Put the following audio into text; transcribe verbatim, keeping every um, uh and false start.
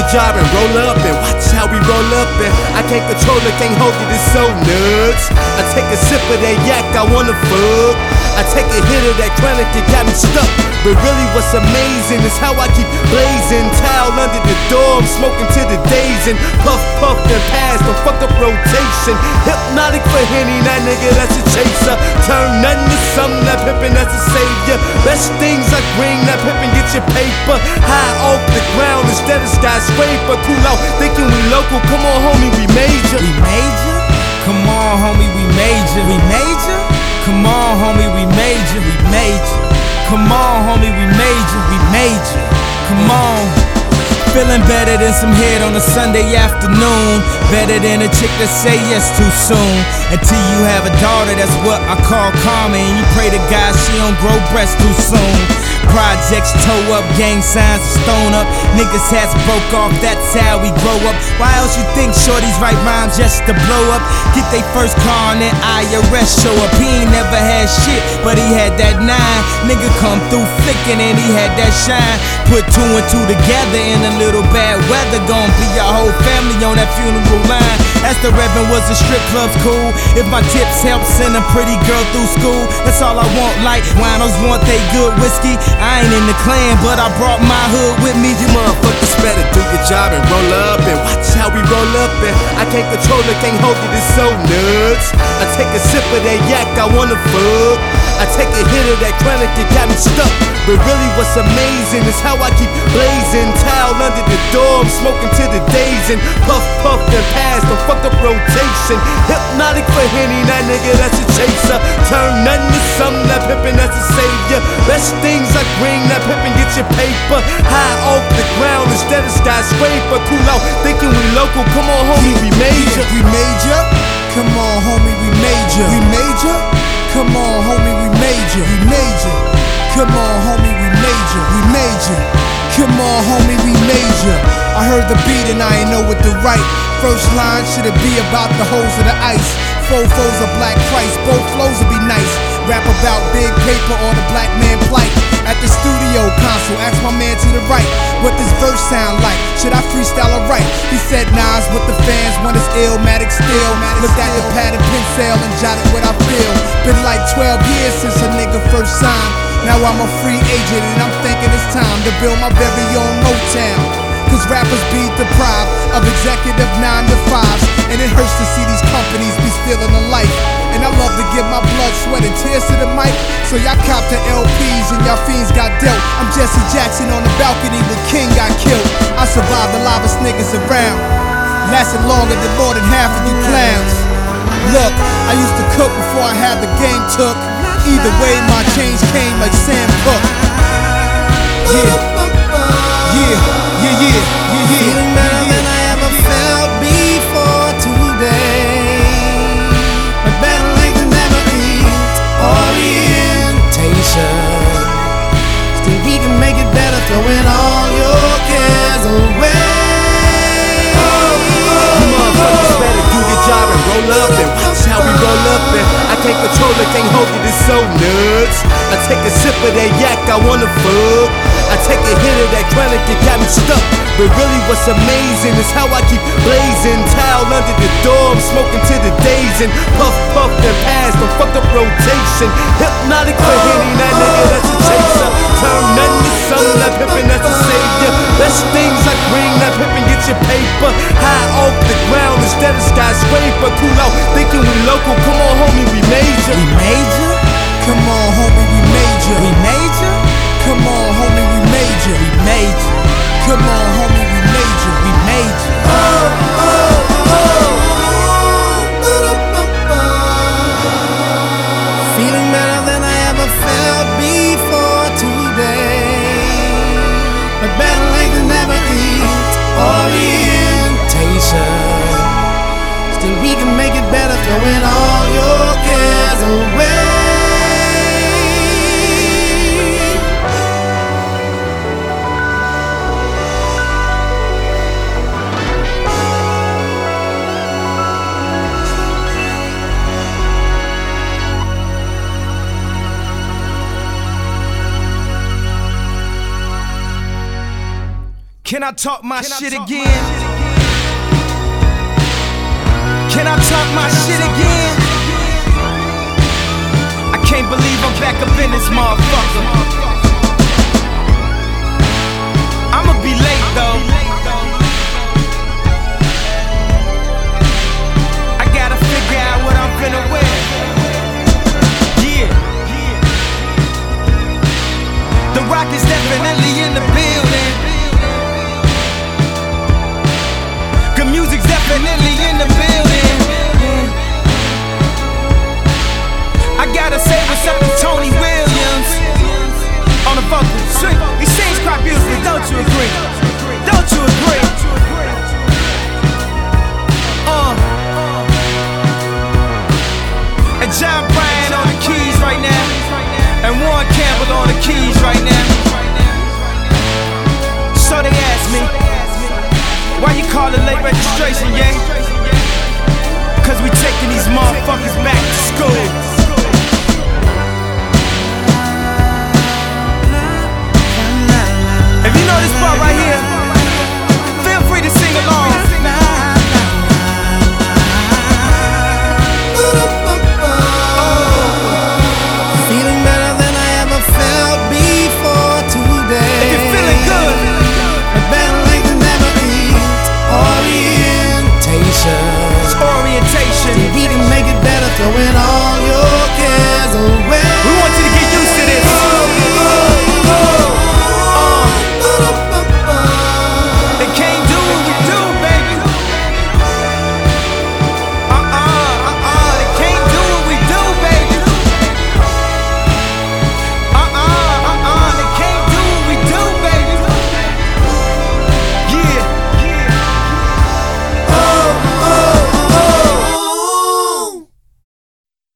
job and roll up and watch how we roll up. And I can't control it, can't hold it, it's so nuts. I take a sip of that yak, I wanna fuck. I take a hit of that chronic, it got me stuck. But really what's amazing is how I keep blazing. Towel under the door, I'm smoking to the days. And puff, puff, and pass, don't fuck up rotation. Hypnotic for Henny, that nigga, that's a chaser. Turn nothing to something, that pimpin', that's a savior. Best things I bring, that pimpin', get your paper. High off the ground instead of skyscraper. Cool out, thinking we local, come on homie, we major. We major? Come on homie, we major. We major? Come on homie, we major. We major. Come on homie, we major. We major. Come on. Feeling better than some head on a Sunday afternoon. Better than a chick that say yes too soon. Until you have a daughter, that's what I call karma. And you pray to God she don't grow breasts too soon. Projects toe up, gang signs stone up. Niggas hats broke off, that's how we grow up. Why else you think shorties write rhymes just to blow up? Get they first car and then I R S show up. He ain't never had shit, but he had that nine. Nigga come through flickin' and he had that shine. Put two and two together in a little bad weather. Gon' be your whole family on that funeral line. Ask the Reverend, was the strip clubs cool? If my tips help send a pretty girl through school, that's all I want. Like winos want they good whiskey. I ain't in the clan, but I brought my hood with me. You motherfuckers better do your job and roll up and watch how we roll up. And I can't control it, can't hold it, it's so nuts. I take a sip of that yak, I wanna fuck. I take a hit of that chronic, it got me stuck. But really what's amazing is how I keep blazing. Towel under the door, I'm smoking to the days. And puff, puff, and pass, don't fuck up rotation. Hypnotic for Henny, that nigga, that's a chaser. Turn nothing to something, that pimpin', that's a savior. Best things I bring, that pimpin', get your paper. High off the ground instead of skyscraper. Cool out, thinking we local, come on homie, we major. We major? Come on homie, we major. We major? Come on homie, we major. We major. Come on homie, we major. We major. Come on homie, we major. I heard the beat and I ain't know what to write. First line, should it be about the hoes of the ice? Four foes of Black Christ, both flows would be nice. Rap about big paper or the black man plight. At the studio console, ask my man to the right, what this verse sound like? Should I freestyle or write? He said Nas, what the fans want is Illmatic still. Looked at the pad and pencil and jotted what I feel. Been like twelve years since a nigga first signed. Now I'm a free agent and I'm thinking it's time to build my very own Motown. Cause rappers be deprived of executive nine to fives, and it hurts to see these companies be stealing the life. And I love to give my blood, sweat, and tears to the mic, so y'all cop the L Ps and y'all fiends got dealt. I'm Jesse Jackson on the balcony when King got killed. I survived the livest niggas around, lasted longer than more than half of you clowns. Look, I used to cook before I had the game took. Either way, my change came like Sam Cooke. Yeah, yeah. Yeah, yeah, yeah, yeah. Feeling better than I ever felt before today. A better late than never be orientation. Still we can make it better, throwing all your cares away. Oh, oh, you motherfuckers better do your job and roll up and watch how we roll up. And I can't control it, can't hold it, it's so nuts. I take a sip of that yak, I wanna fuck. I take a hit of that chronic, it got me stuck. But really what's amazing is how I keep blazing. Towel under the door, I'm smoking to the days. And puff, puff, and pass, don't fuck up rotation. Hypnotic for Henny, that nigga, that's a chaser. Turn nothing to something, that pimpin', that's a savior. Best things I bring, that pimpin', get your paper. High off the ground instead of skyscraper. Cool out, thinking we local, come on homie, we major. We major? Come on homie, we major. We major? Come on homie, we major. We major. Come on homie, we major. We major. Oh, oh, oh. Feeling better than I ever felt before today. But better late than never be orientation. Still we can make it better, throwing all your cares away. Can I talk my Can shit talk again? Can I talk my shit again? I can't believe I'm back up in this motherfucker. I'ma be late though. I gotta figure out what I'm finna wear. Yeah. The Rock is definitely in the building. Good music's definitely in the building. I gotta say what's up to Tony Williams on the vocals. He sings quite beautifully, don't you agree? Don't you agree? Uh. And John Bryan on the keys right now, and Warren Campbell on the keys right now. So they ask me, why you call it late registration, yeah? Cause we taking these motherfuckers back to school.